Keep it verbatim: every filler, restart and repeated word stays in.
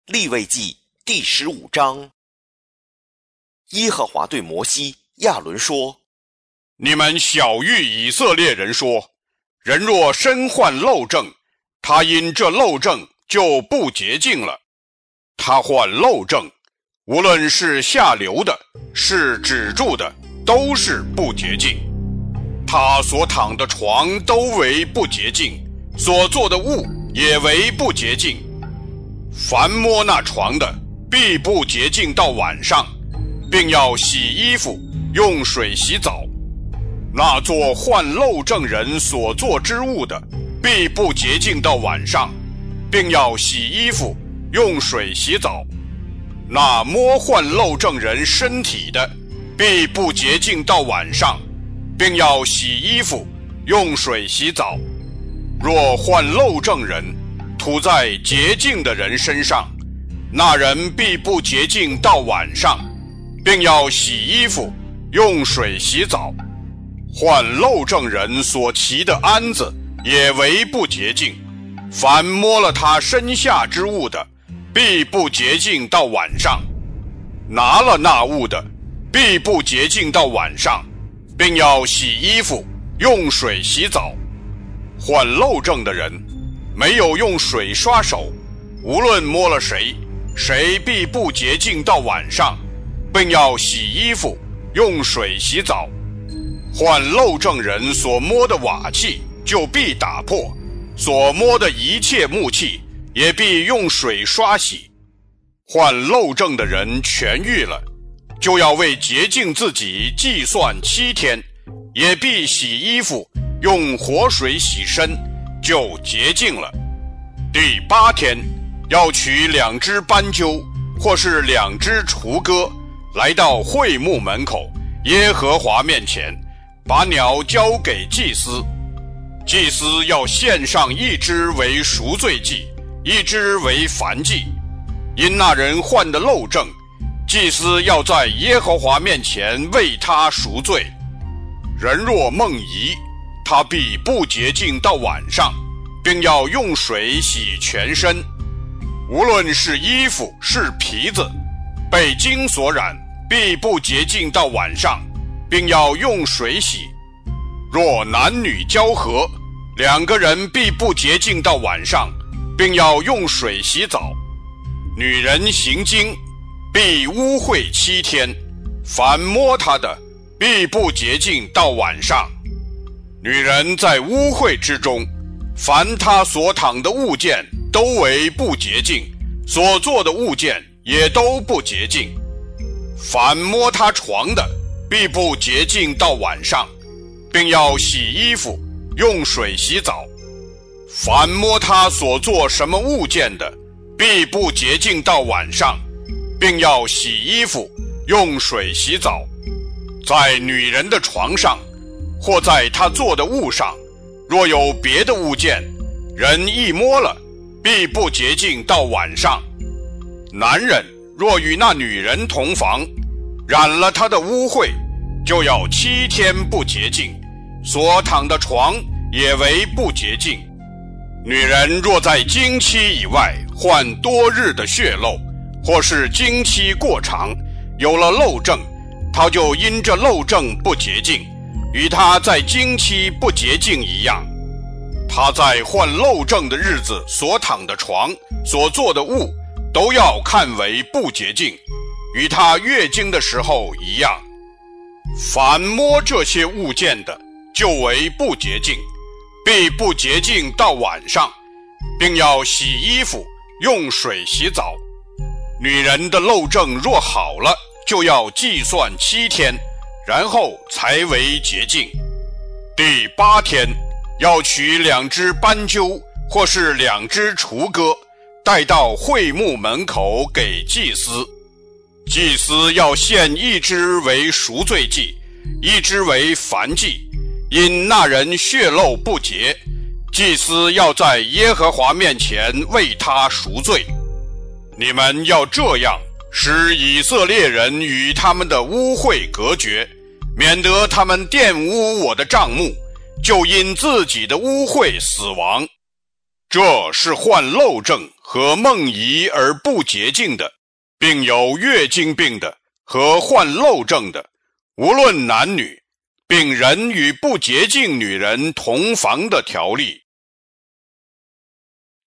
利未记第十五章。耶和华对摩西、亚伦说： 你们晓谕以色列人说，人若身患漏症，他因这漏症就不洁净了。他患漏症，无论是下流的，是止住的，都是不洁净。他所躺的床都为不洁净，所做的物也为不洁净。凡摸那床的，必不洁净到晚上，并要洗衣服，用水洗澡。那做患漏症人所做之物的，必不洁净到晚上，并要洗衣服，用水洗澡。那摸患漏症人身体的，必不洁净到晚上，并要洗衣服，用水洗澡。若患漏症人吐在洁净的人身上，那人必不洁净到晚上，并要洗衣服，用水洗澡。患漏症人所骑的鞍子也为不洁净，凡摸了他身下之物的，必不洁净到晚上。拿了那物的，必不洁净到晚上，并要洗衣服，用水洗澡。患漏症的人没有用水刷手，无论摸了谁，谁必不洁净到晚上，并要洗衣服，用水洗澡。患漏症人所摸的瓦器就必打破，所摸的一切木器也必用水刷洗。患漏症的人痊愈了，就要为洁净自己计算七天，也必洗衣服，用活水洗身，就洁净了。第八天，要取两只斑鸠，或是两只雏鸽，来到会幕门口耶和华面前，把鸟交给祭司。祭司要献上一只为赎罪祭，一只为燔祭。因那人患的漏症，祭司要在耶和华面前为他赎罪。人若梦遗，他必不洁净到晚上，并要用水洗全身。无论是衣服是皮子，被精所染，必不洁净到晚上，并要用水洗。若男女交合，两个人必不洁净到晚上，并要用水洗澡。女人行经，必污秽七天，凡摸她的，必不洁净到晚上。女人在污秽之中，凡她所躺的物件都为不洁净，所做的物件也都不洁净。凡摸她床的，必不洁净到晚上，并要洗衣服，用水洗澡。凡摸她所做什么物件的，必不洁净到晚上，并要洗衣服，用水洗澡。在女人的床上，或在她做的物上，若有别的物件，人一摸了，必不洁净到晚上。男人若与那女人同房，染了她的污秽，就要七天不洁净，所躺的床也为不洁净。女人若在经期以外患多日的血漏，或是经期过长，有了漏症，她就因这漏症不洁净，与她在经期不洁净一样。她在患漏症的日子所躺的床，所做的物，都要看为不洁净，与她月经的时候一样。凡摸这些物件的，就为不洁净，必不洁净到晚上，并要洗衣服，用水洗澡。女人的漏症若好了，就要计算七天，然后才为洁净。第八天，要取两只斑鸠，或是两只雏鸽，带到会幕门口给祭司。祭司要献一只为赎罪祭，一只为燔祭。因那人血漏不洁，祭司要在耶和华面前为他赎罪。你们要这样使以色列人与他们的污秽隔绝，免得他们玷污我的帐幕，就因自己的污秽死亡。这是患漏症和梦遗而不洁净的，并有月经病的和患漏症的，无论男女，并人与不洁净女人同房的条例，